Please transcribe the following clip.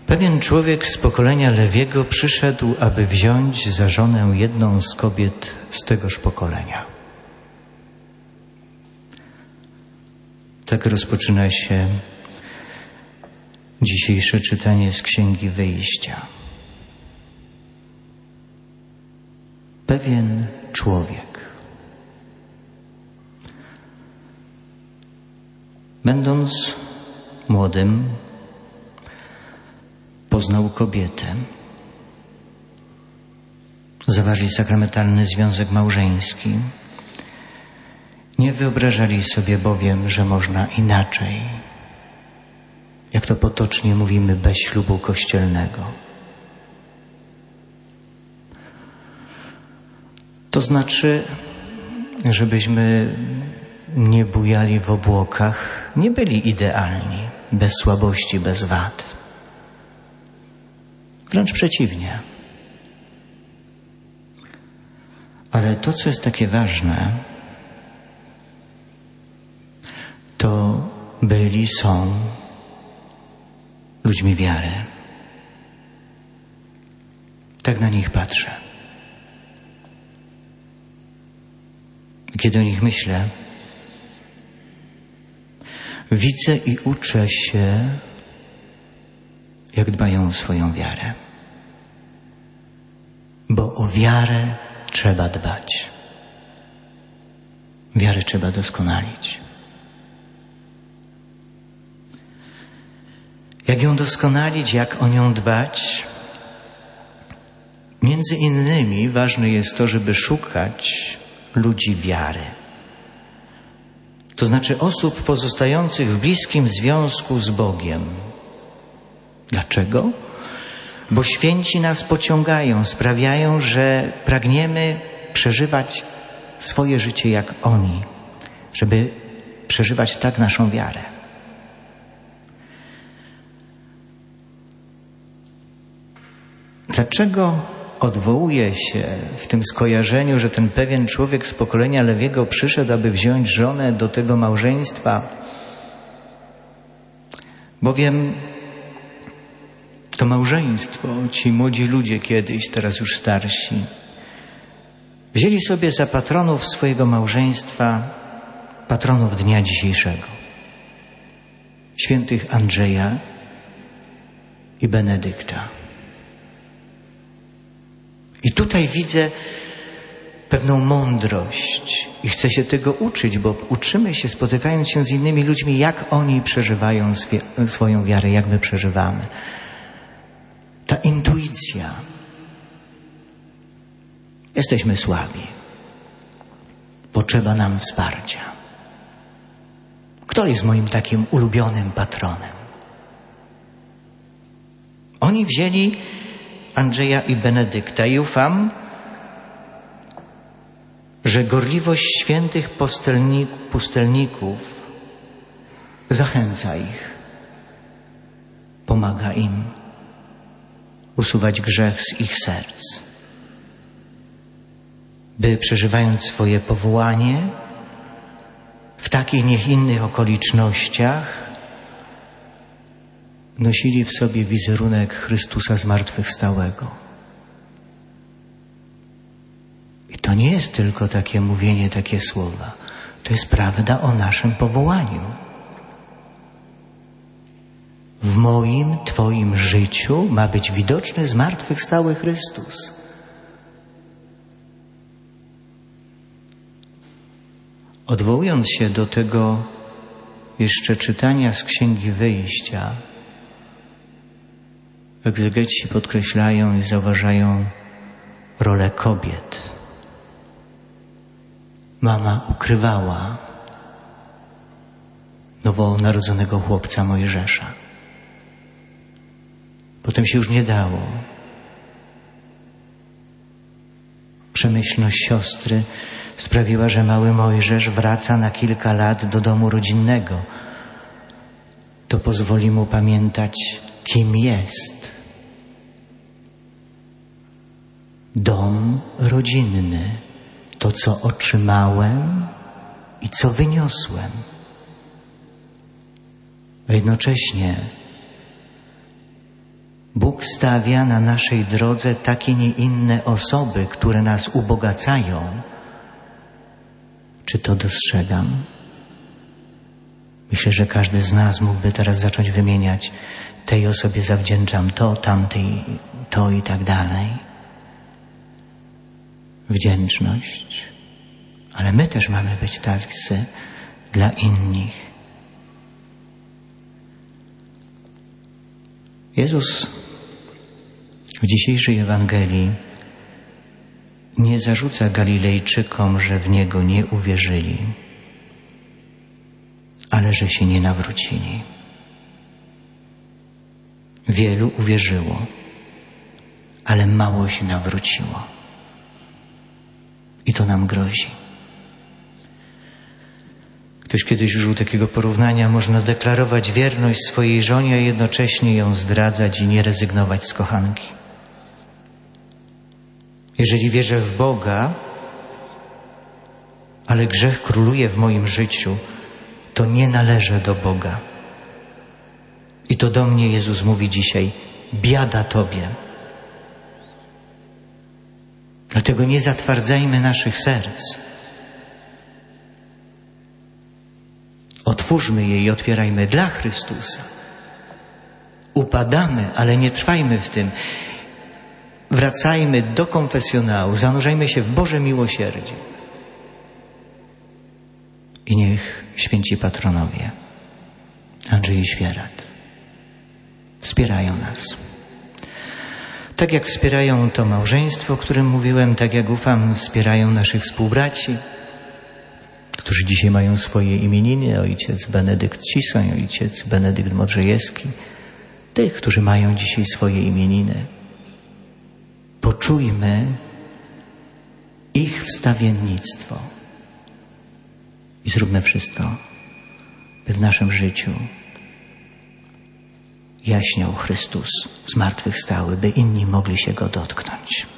Pewien człowiek z pokolenia Lewiego przyszedł, aby wziąć za żonę jedną z kobiet z tegoż pokolenia. Tak rozpoczyna się dzisiejsze czytanie z Księgi Wyjścia. Pewien człowiek, będąc młodym, poznał kobietę. Zawarli sakramentalny związek małżeński. Nie wyobrażali sobie bowiem, że można inaczej. Jak to potocznie mówimy, bez ślubu kościelnego. To znaczy, żebyśmy nie bujali w obłokach, nie byli idealni, bez słabości, bez wad. Wręcz przeciwnie. Ale to, co jest takie ważne, to byli, są ludźmi wiary. Tak na nich patrzę. Kiedy o nich myślę, widzę i uczę się, jak dbają o swoją wiarę. Bo o wiarę trzeba dbać. Wiarę trzeba doskonalić. Jak ją doskonalić, jak o nią dbać? Między innymi ważne jest to, żeby szukać ludzi wiary. To znaczy osób pozostających w bliskim związku z Bogiem. Dlaczego? Bo święci nas pociągają, sprawiają, że pragniemy przeżywać swoje życie jak oni, żeby przeżywać tak naszą wiarę. Dlaczego odwołuje się w tym skojarzeniu, że ten pewien człowiek z pokolenia Lewiego przyszedł, aby wziąć żonę do tego małżeństwa? Bowiem to małżeństwo, ci młodzi ludzie kiedyś, teraz już starsi, wzięli sobie za patronów swojego małżeństwa patronów dnia dzisiejszego. Świętych Andrzeja i Benedykta. I tutaj widzę pewną mądrość i chcę się tego uczyć, bo uczymy się, spotykając się z innymi ludźmi, jak oni przeżywają swoją wiarę, jak my przeżywamy. Ta intuicja. Jesteśmy słabi. Potrzeba nam wsparcia. Kto jest moim takim ulubionym patronem? Oni wzięli Andrzeja i Benedykta i ufam, że gorliwość świętych pustelników zachęca ich, pomaga im usuwać grzech z ich serc, by przeżywając swoje powołanie w takich, niech innych okolicznościach, nosili w sobie wizerunek Chrystusa zmartwychwstałego. I to nie jest tylko takie mówienie, takie słowa. To jest prawda o naszym powołaniu. W moim, Twoim życiu ma być widoczny zmartwychwstały Chrystus. Odwołując się do tego jeszcze czytania z Księgi Wyjścia, egzegeci podkreślają i zauważają rolę kobiet. Mama ukrywała nowonarodzonego chłopca Mojżesza. Potem się już nie dało. Przemyślność siostry sprawiła, że mały Mojżesz wraca na kilka lat do domu rodzinnego. To pozwoli mu pamiętać, kim jest. Dom rodzinny, to co otrzymałem i co wyniosłem. A jednocześnie Bóg stawia na naszej drodze takie, nie inne osoby, które nas ubogacają. Czy to dostrzegam? Myślę, że każdy z nas mógłby teraz zacząć wymieniać: tej osobie zawdzięczam to, tamtej to i tak dalej. Wdzięczność. Ale my też mamy być tacy dla innych. Jezus w dzisiejszej Ewangelii nie zarzuca Galilejczykom, że w Niego nie uwierzyli, ale że się nie nawrócili. Wielu uwierzyło, ale mało się nawróciło. I to nam grozi. Ktoś kiedyś użył takiego porównania: można deklarować wierność swojej żonie, a jednocześnie ją zdradzać i nie rezygnować z kochanki. Jeżeli wierzę w Boga, ale grzech króluje w moim życiu, to nie należę do Boga. I to do mnie Jezus mówi dzisiaj: biada Tobie. Dlatego nie zatwardzajmy naszych serc. Otwórzmy je i otwierajmy dla Chrystusa. Upadamy, ale nie trwajmy w tym. Wracajmy do konfesjonału, zanurzajmy się w Boże miłosierdzie. I niech święci patronowie Andrzej i Świerat wspierają nas. Tak jak wspierają to małżeństwo, o którym mówiłem, tak jak ufam, wspierają naszych współbraci, którzy dzisiaj mają swoje imieniny: ojciec Benedykt Cisoń, ojciec Benedykt Modrzejewski, tych, którzy mają dzisiaj swoje imieniny. Poczujmy ich wstawiennictwo i zróbmy wszystko, by w naszym życiu jaśniał Chrystus zmartwychwstały, by inni mogli się Go dotknąć.